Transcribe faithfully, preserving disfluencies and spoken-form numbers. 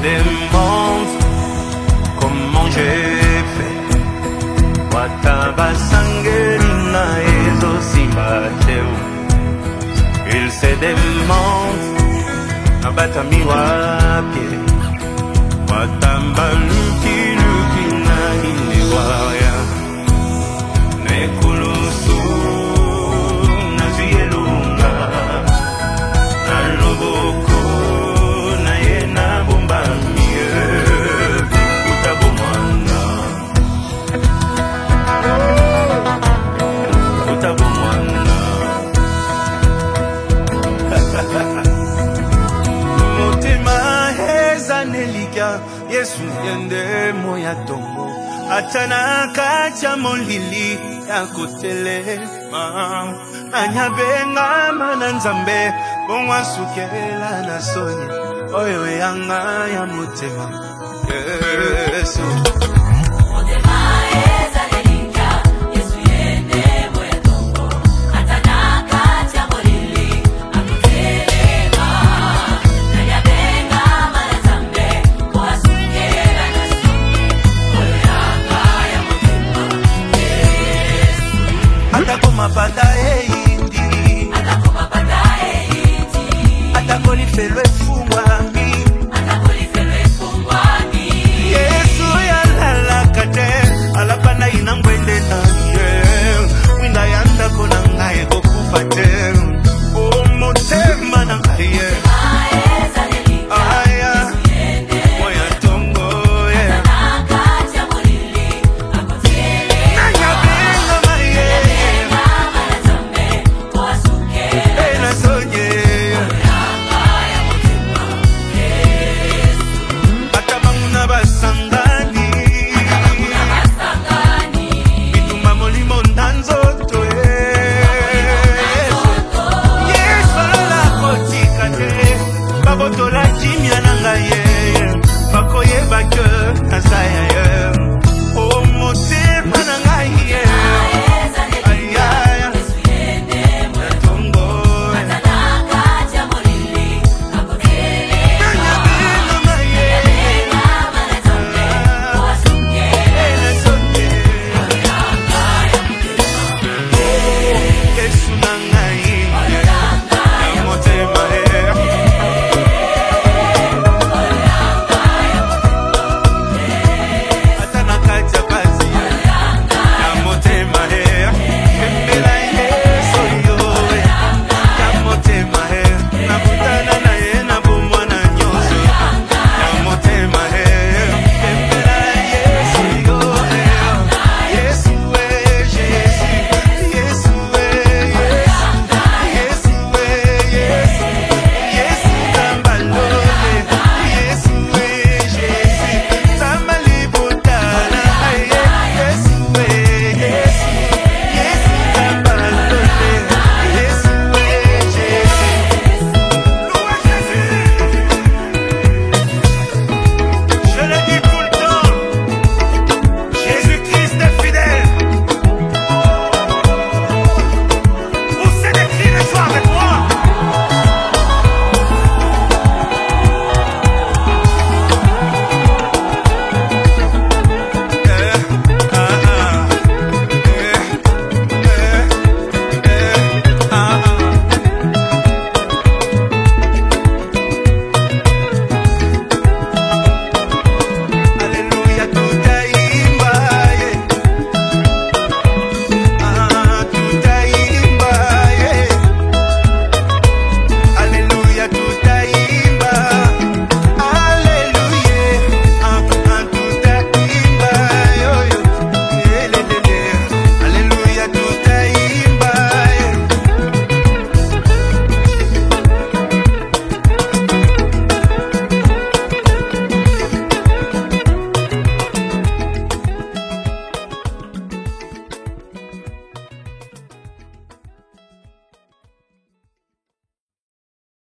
demande comment j'ai fait. Wataba sangelina ezo simbateu. Il se demande nabata miwapi. Watamba luki luki na hinewaya. Nekulusu na zielunga. Na loboko na yena bomba mie. Utabumwana. Utabumwana. Motema heza nelika. Yesu yende moya tongo. Atana kacha molili ya kotelema. Nanyabenga mananzambe. Bongwa sukela na soni. Oyo yanga ya motema. Yesu. Motema eza nelika. Yesu yende moya tongo. Atana kacha molili ya kotelema. Nanyabenga mananzambe. Bongwa sukela na soni. Oyo yanga ya motema. Yesu. Hata koma pata